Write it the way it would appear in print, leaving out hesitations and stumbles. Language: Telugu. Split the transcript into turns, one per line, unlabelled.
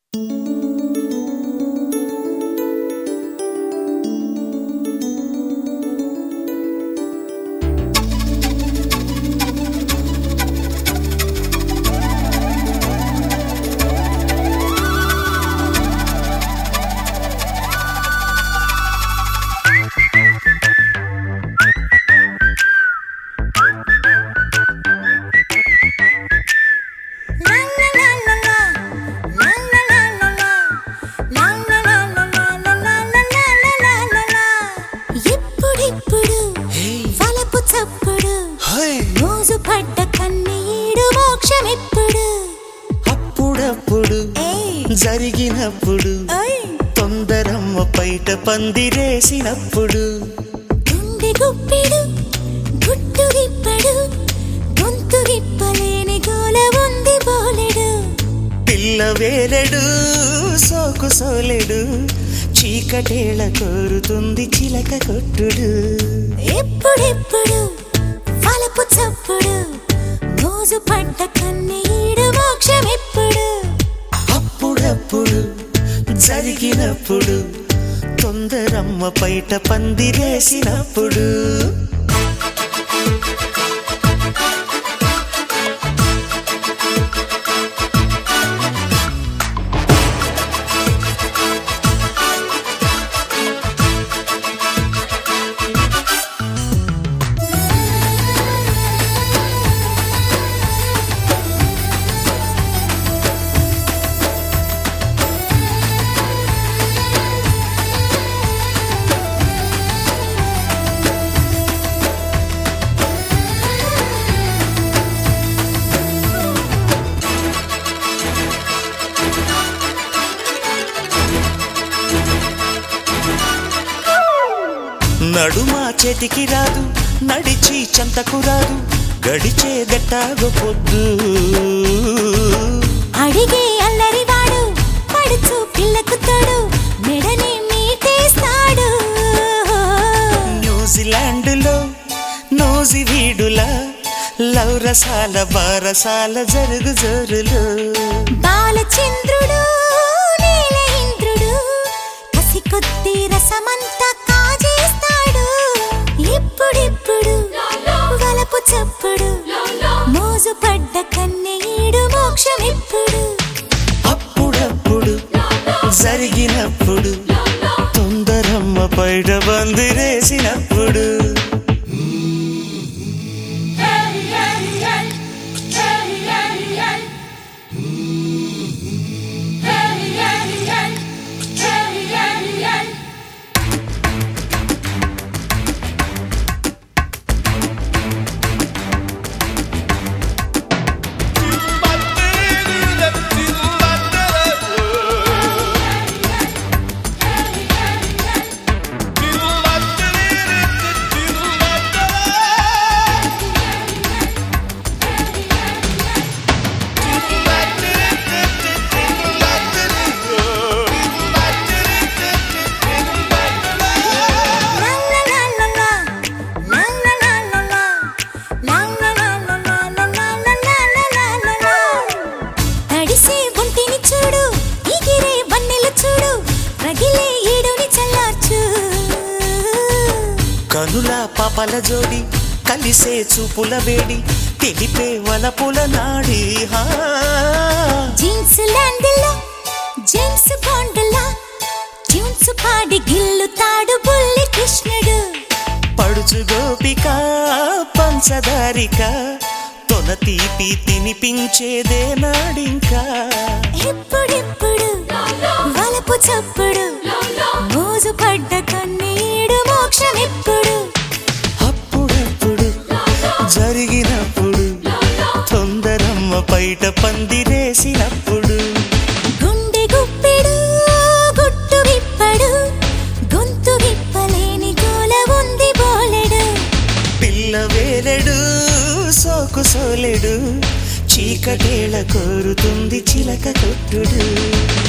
అప్పుడప్పుడు జరిగినప్పుడు తొందరమ్మ పైట పందిరేసినప్పుడు
గుండె గుప్పెడు గుట్టు రిప్పడు గొంతు రిప్పలేని గోల ఉంది బోలెడు
పిల్ల వేలెడు సోకు సోలెడు చీకటేళ కోరుతుంది చిలక కొట్టుడు
ఎప్పుడెప్పుడు వలపు చప్పుడు మోజు పడ్డ కన్నీడు మోక్షం ఎప్పుడు
అప్పుడప్పుడు జరిగినప్పుడు తొందరమ్మ పైట పందిరేసినప్పుడు నడుమా చేతికి రాదు నడిచి చెంతకు రాదు గడిచే గట్టాగో పొద్దు
అడిగే అల్లరివాడు పడుచు పిల్లకు తోడు మెడని మీటేస్తాడు
న్యూజిలాండ్లో నోజి వీడులా లౌరసాల బారసాల జరుగు జోరులు
బాలచంద్రుడు నీల ఇంద్రుడు కసి కొద్ది రసమంతా కాజేస్తాడు ఇప్పుడిప్పుడు వలపు చప్పుడు మోజు పడ్డ కన్నీడు మోక్షం ఎప్పుడు
అప్పుడప్పుడు జరిగినప్పుడు తొందరమ్మ పైట బందిరేసినప్పుడు కనుల పాపల జోడి కలిసే చూపుల వేడి తెలిపే వలపుల నాడి
జీన్స్ ల్యాండ్లో జేమ్స్ బాండ్లా ట్యూన్స్ పాడి గిల్లుతాడు బుల్లి కృష్ణుడు
పడుచు గోపిక పంచదారిక తొన తీపి తినిపించేదే నాడింకా
ఎప్పుడెప్పుడు వలపు చప్పుడు మోజు పడ్డ కన్నీడు మోక్షం ఎప్పుడు
అప్పుడప్పుడు జరిగినప్పుడు తొందరమ్మ పైట పందిరేసినప్పుడు
గుండె గుప్పెడు గుట్టు విప్పడు గొంతు విప్పలేని గోల ఉంది బోలెడు
పిల్ల వేలెడు సోకు సోలెడు చీకటేళ కోరుతుంది చిలక కొట్టుడు